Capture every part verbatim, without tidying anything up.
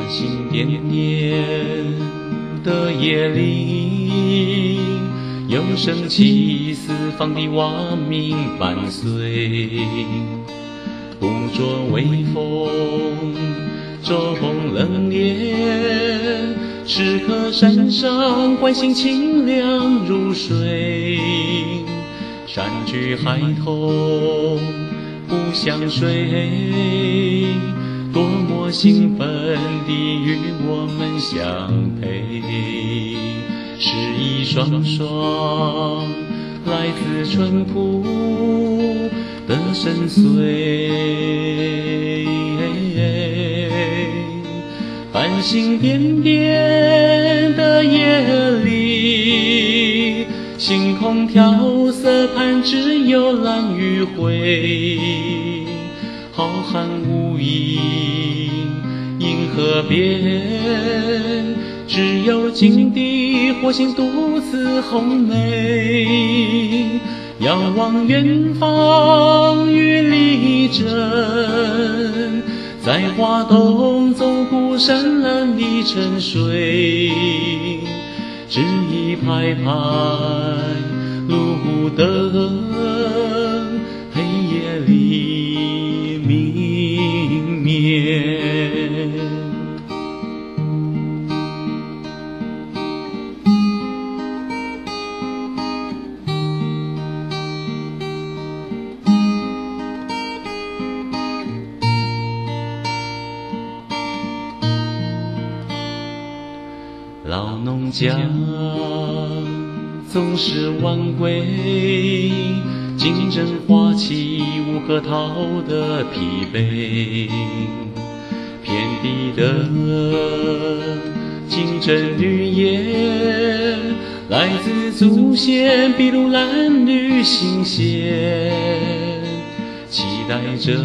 星点点的夜里，有声起四方的蛙鸣伴随，捕捉微风中冷冽，此刻山上观星清凉如水，山居孩童不相随，多么兴奋地与我们相配，是一双双来自淳朴的深邃。繁星点点的夜里，星空调色盘只有蓝与灰，浩瀚无垠银河边，只有金地火星独自红梅。仰望远方玉里针，在花东走过山岚的沉睡，只一排排路灯，黑夜里明灭。老农家总是晚归，竞争花期无可逃的疲惫，遍地的金针绿叶，来自祖先筚路蓝缕新鲜，期待着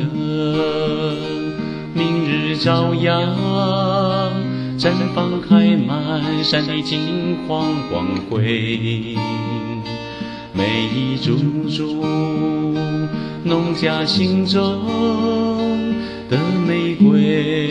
明日朝阳，绽放开满山的金黄光辉，每一株株农家心中的玫瑰，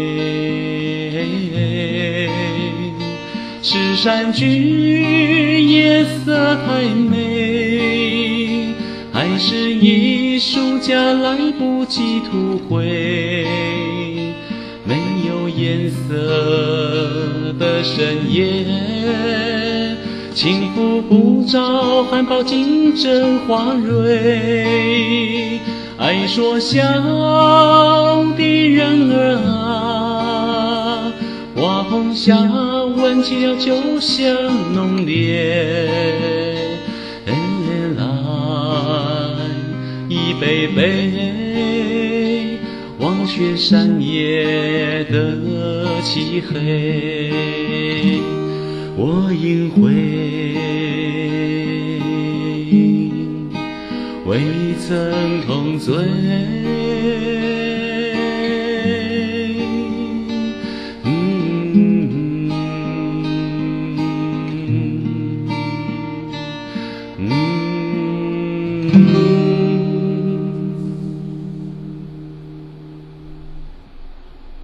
是山居夜色太美，还是艺术家来不及吐回？没有颜色的深夜，轻拂不着含苞竞争花蕊。爱说笑的人儿啊，花红下闻起了酒香浓烈，来一杯杯忘却山野的漆黑，我应会未曾同醉。